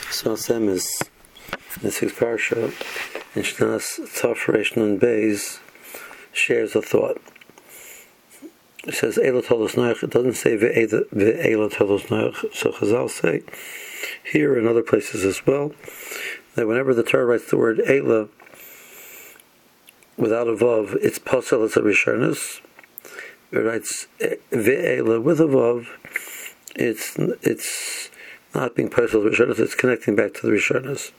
So Semis, the sixth parsha, in Shnas Tzaf Nun Beis, shares a thought. It says Eila Tolos Noach. It doesn't say Ve'eila Tolos Noach. So Chazal say here and other places as well that whenever the Torah writes the word Eila without a vav, it's posel, it's a rishonos. It writes Ve'eila with a vav. It's not being posel rishonos. It's connecting back to the rishonos.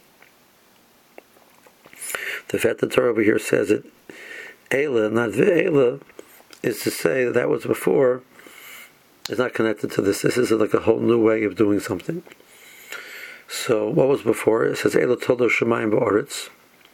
The fact that the Torah over here says it Eila, not Ve'eila, is to say that was before is not connected to this. This is like a whole new way of doing something. So what was before? It says Eila Toldos Shemayim Ba'aretz.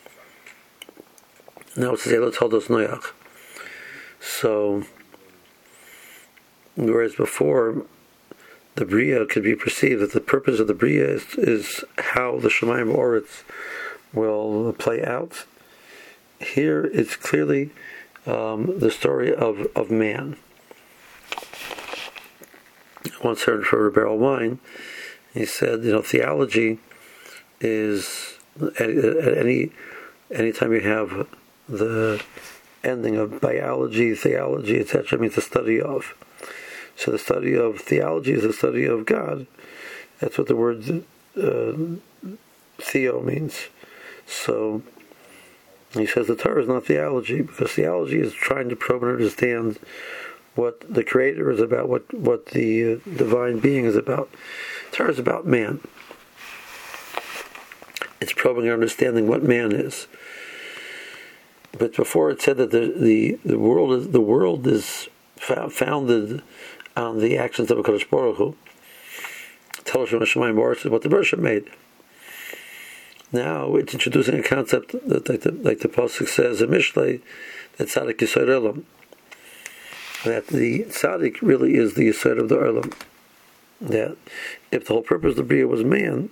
Now it says Eila Toldos Noach. So whereas before the Bria could be perceived that the purpose of the Bria is how the Shemayim Ba'aretz will play out. Here it's clearly the story of man. I once heard for a barrel of wine, he said, theology is at any time you have the ending of biology, theology, etc., means the study of. So the study of theology is the study of God. That's what the word theo means. So he says the Torah is not theology, because theology is trying to probe and understand what the Creator is about, what the divine being is about. Torah is about man. It's probing and understanding what man is. But before it said that the world is founded on the actions of HaKadosh Baruch Hu. Teloshem Hashemayim Ba'aretz is what the Bereshit made. Now it's introducing a concept that, like the pasuk says in Mishlei, that tzaddik yisod olam, that the tzaddik really is the yisod of the olam. That if the whole purpose of the bria was man's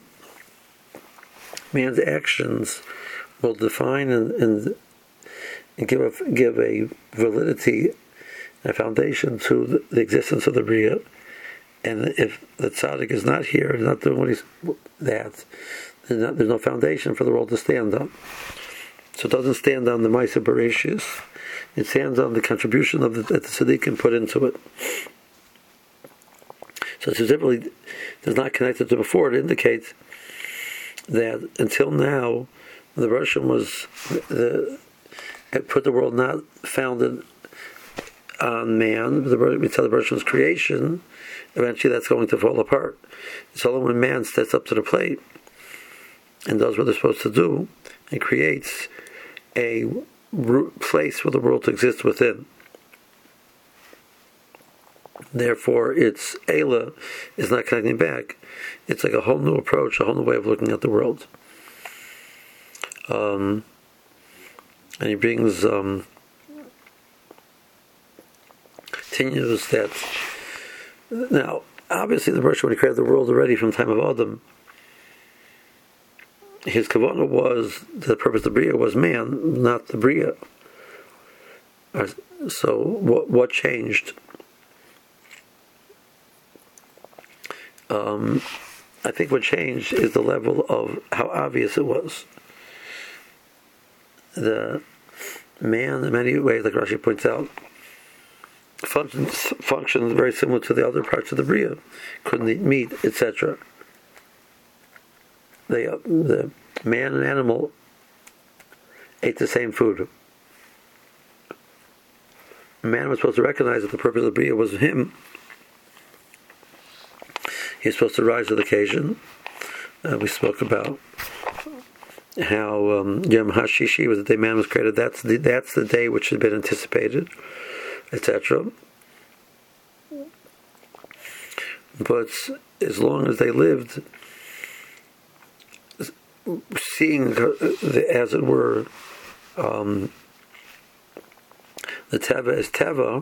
actions will define and give a validity and a foundation to the existence of the bria. And if the tzaddik is not here and not doing there's no foundation for the world to stand on. So it doesn't stand on the Ma'aseh Bereshis. It stands on the contribution that the tzaddikim put into it. So specifically, it's not connected to before. It indicates that until now, the Russian had put the world not founded on man, but the Russian's creation. Eventually, that's going to fall apart. It's only when man steps up to the plate and does what they're supposed to do, and creates a place for the world to exist within. Therefore, it's Eila is not connecting back. It's like a whole new approach, a whole new way of looking at the world. And he brings continues that now, obviously, the Bereshit, when he created the world already from the time of Adam, his kavanah was the purpose of the bria was man, not the bria. So what changed? I think what changed is the level of how obvious it was. The man, in many ways, like Rashi points out, functions very similar to the other parts of the bria. Couldn't eat meat, etc. The man and animal ate the same food. Man was supposed to recognize that the purpose of the bria was him. He was supposed to rise to the occasion. We spoke about how Yom HaShishi was the day man was created. That's the day which had been anticipated, etc. But as long as they lived, seeing as it were the teva as teva,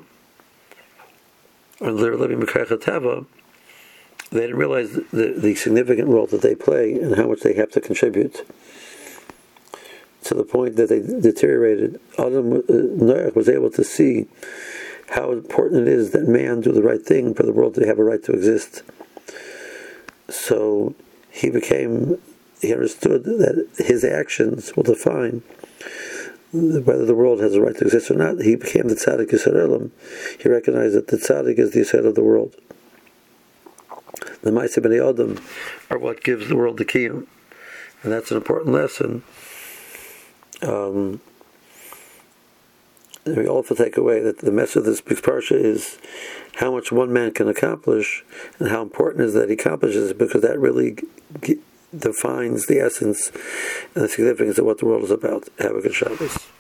or they're living b'kayach teva, they didn't realize the significant role that they play and how much they have to contribute. To the point that they deteriorated. Noach was able to see how important it is that man do the right thing for the world to have a right to exist. So he became he understood that his actions will define whether the world has a right to exist or not. He became the tzaddik Yisrael Olam. He recognized that the tzaddik is the Yisrael of the world. The Ma'aseh Bnei Adam are what gives the world the kiyum. And that's an important lesson. We also take away that the message of this big parsha is how much one man can accomplish, and how important it is that he accomplishes it, because that really defines the essence and the significance of what the world is about. Have a good Shabbos.